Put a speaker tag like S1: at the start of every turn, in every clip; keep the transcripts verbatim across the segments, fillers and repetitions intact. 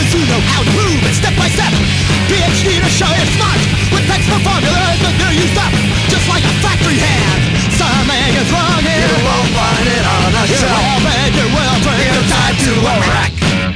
S1: Those who know how to move it step by step. PhD to show you're smart. With textbook formulas that do you stop. Just like a factory hand. Something is wrong here.
S2: You won't find it on a
S1: You're
S2: shelf.
S1: well fed, you're well trained.
S2: You're tied to a rack.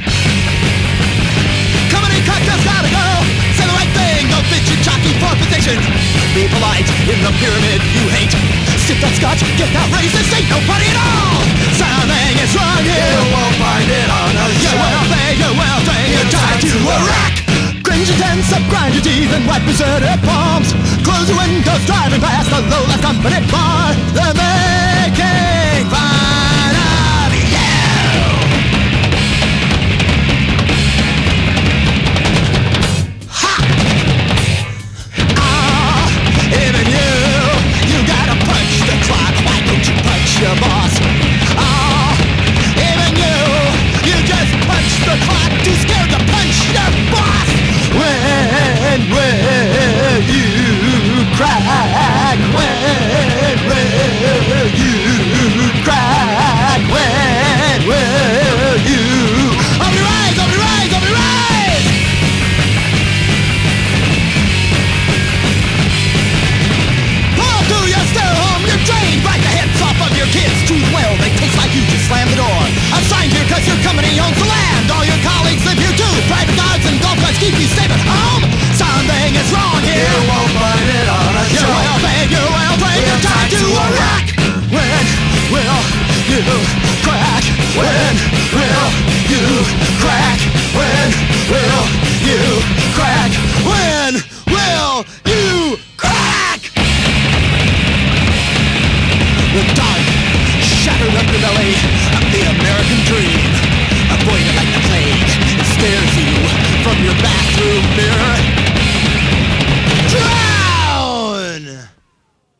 S1: Company cocktails gotta go. Say the right thing, don't fit you jockey for position. Be polite in the pyramid you hate. Sip that scotch, get that racist, ain't nobody at all. Something is wrong here.
S2: You won't find it on a
S1: You're
S2: shelf.
S1: well fed, you're well trained. You're tied to a rack. Cringe your tense up, grind your teeth and wipe your sweaty palms. Close your windows, driving past a low-life company farm.